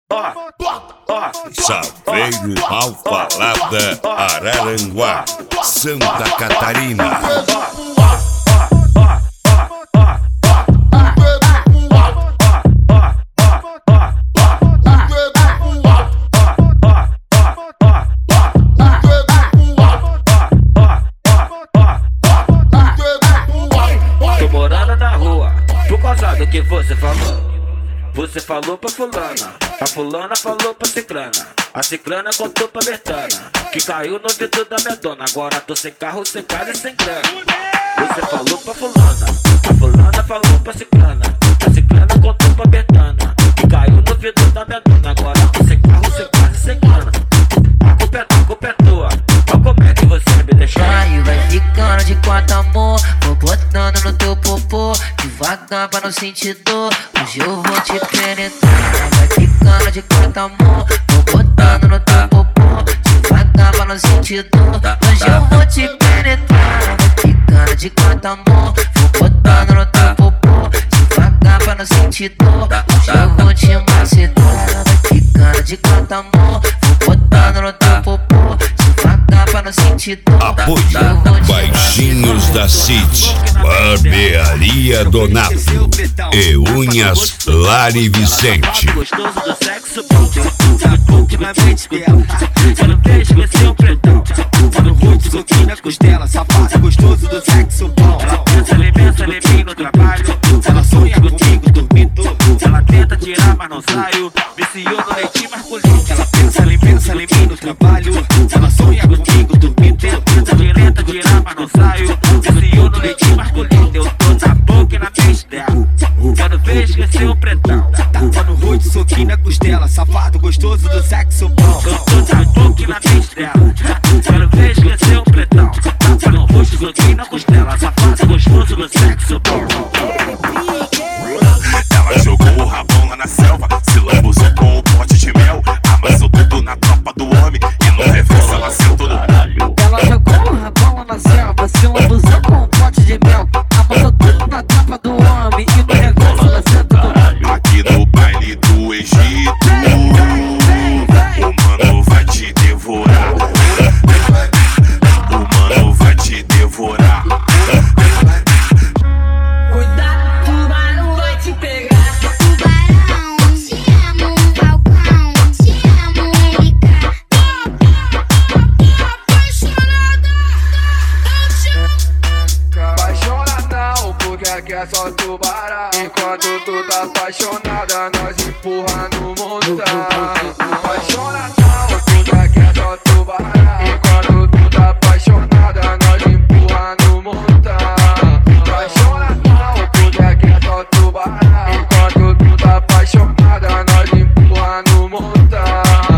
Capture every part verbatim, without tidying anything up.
Saveiro, Alphalada, Araranguá, Santa Catarina. Tô morando na rua, por causa do que você falou. Você falou pra fulana, a fulana falou pra ciclana, a ciclana contou pra Bertana, que caiu no vidro da minha dona. Agora tô sem carro, sem casa e sem grana. Você falou pra fulana, a fulana falou pra ciclana, a ciclana contou pra Bertana, que caiu no vidro da minha dona. Agora tô sem carro, sem casa e sem grana. A culpa é tua, a culpa é tua. Olha como é que você me deixou. Aí vai ficando de quatro, amor, vou botando no teu popô, devagar pra não sentir dor. Hoje eu vou te penetrar. Vai ficando de quatro, amor, vou botando no teu popô, devagar pra não sentir dor. Hoje eu vou te penetrar. Vai ficando de quatro, amor, vou botando no teu popô, devagar pra não sentir dor. Hoje eu vou te macetar. Vai ficando de quatro, amor, vou botando no teu popô, devagar pra não sentir dor. Apoio Baixinhos da City, Barbearia Donato e Unhas Lari Vicente. Gostoso do sexo, pouco na mente dela. Só no beijo, esse é o pretão. Só no rosto, soquinho na costela. Safado, gostoso do sexo, bom. Ela pensa, ela pensa, ela vem no trabalho. Ela sonha comigo, dormindo. Ela tenta tirar, mas não saio. Viciou no leitinho masculino. Ela pensa, ela pensa, ela vem no trabalho. Ela sonha comigo, dormindo. Tenta direita, tirar, mas não saio. Viciou no leitinho masculino. Eu tô na boca e na mente dela. Quando vejo, esqueceu o pretão. Só no rosto, soquinho na costela. Safado, gostoso do sexo, bom. Eu tô na boca e na mente dela. Quando vejo, esqueceu o pretão. Só no rosto, soquinho na costela. Safado, gostoso do sexo, bom. Ela jogou o rabão lá na selva, se lambuzou com o pote de mel. Amassou tudo na tropa do homem e no reverso ela sentou no palho. Ela jogou o rabão lá na selva, se lambuzou com um pote de mel. Amassou tudo na tropa do homem e no reverso ela sentou no palho. Aqui no baile do Egito, o mano vai te devorar. O mano vai te devorar. Cuidado, tubarão vai te pegar. Tubarão, te amo, Falcão, te amo, M K. Apaixonada não, porque aqui é só tubarão. Enquanto tu tá apaixonada, nós empurra no montão. Apaixonada não, porque aqui é só tubarão. Enquanto tu tá apaixonada, nós empurra no montão. Apaixonada não, porque aqui é só tubarão. Enquanto tu tá apaixonada, nós empurra no montão.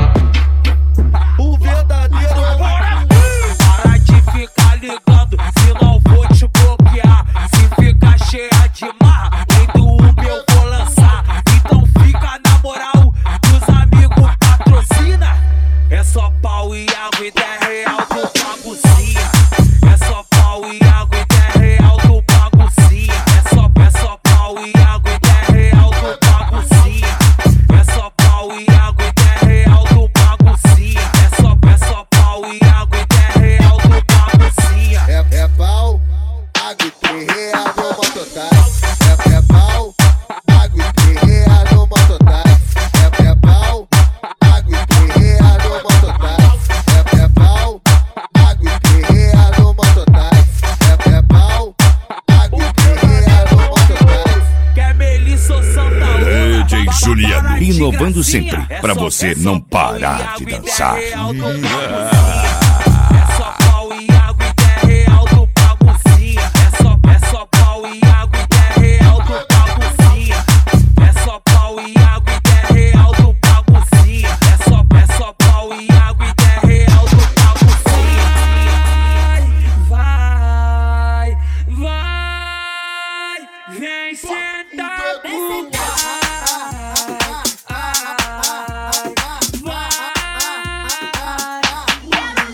O verdadeiro Para de ficar ligando, senão vou te bloquear. Se ficar cheia de marra, nem do Uber eu vou lançar. Então fica na moral, dos amigos patrocina. É só pau e água e dez real do baguncinha. É só pau e água e dez real do baguncinha. É só, é só pau e água e dez real do baguncinha. É só pau e água e dez real do baguncinha. É só, é só pau e água e dez real do baguncinha. É, é pau, água e três reais no mototáxi. É, é pau, água e três reais no mototáxi. É, é pau, água e três reais no mototáxi. É, é pau, água e três reais no mototáxi. É, é pau, água e três reais no mototáxi. Quer Melissa ou Santa Luna? D J Juliano, inovando sempre, pra você não parar de dançar. É só pau e água e dez real do baguncinha. É só, é só pau e água e dez real do baguncinha. É só pau e água e dez real do baguncinha. É só, é só pau e água e dez real do baguncinha. Vai, vai, vem sentar pro vai, vai.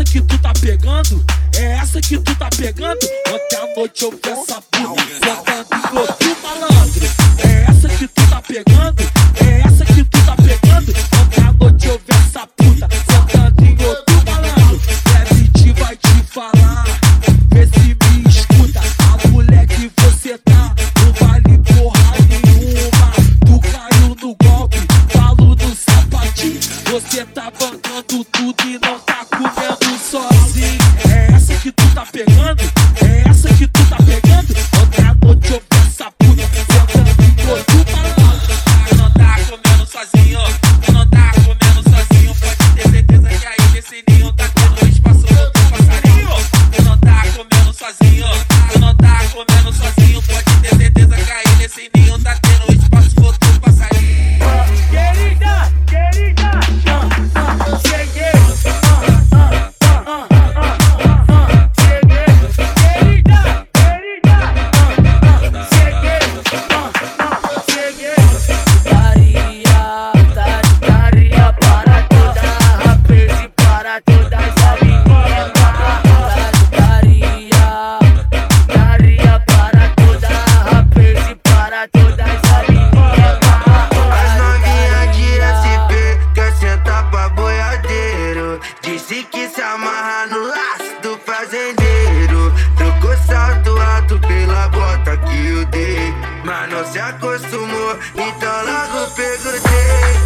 essa que tu tá pegando? É essa que tu tá pegando? Ontem à noite eu vi essa puta sentando em outro malandro. É essa que tu tá pegando? É essa que tu tá pegando? Ontem à noite eu vi essa puta sentando em outro malandro. Deve vai te falar, vê se me escuta. A mulher que você tá não vale porra nenhuma. Tu caiu no golpe, falo no sapatinho. Você tá bancando tudo e não tá comendo sozinho. É essa que tu tá pegando? É essa que tu tá pegando? Ontem à noite eu vi essa puta sentando em outro malandro. Tu não tá comendo sozinho, tu não tá comendo sozinho. Pode ter certeza que aí nesse ninho tá tendo espaço outro passarinho. Tu não tá comendo sozinho, tu não tá comendo sozinho. Pode ter certeza que aí nesse ninho tá tendo espaço outro passarinho. Querida, querida, cheguei. Disse que se amarra no laço do fazendeiro. Trocou salto alto pela bota que eu dei, mas não se acostumou, então logo perguntei.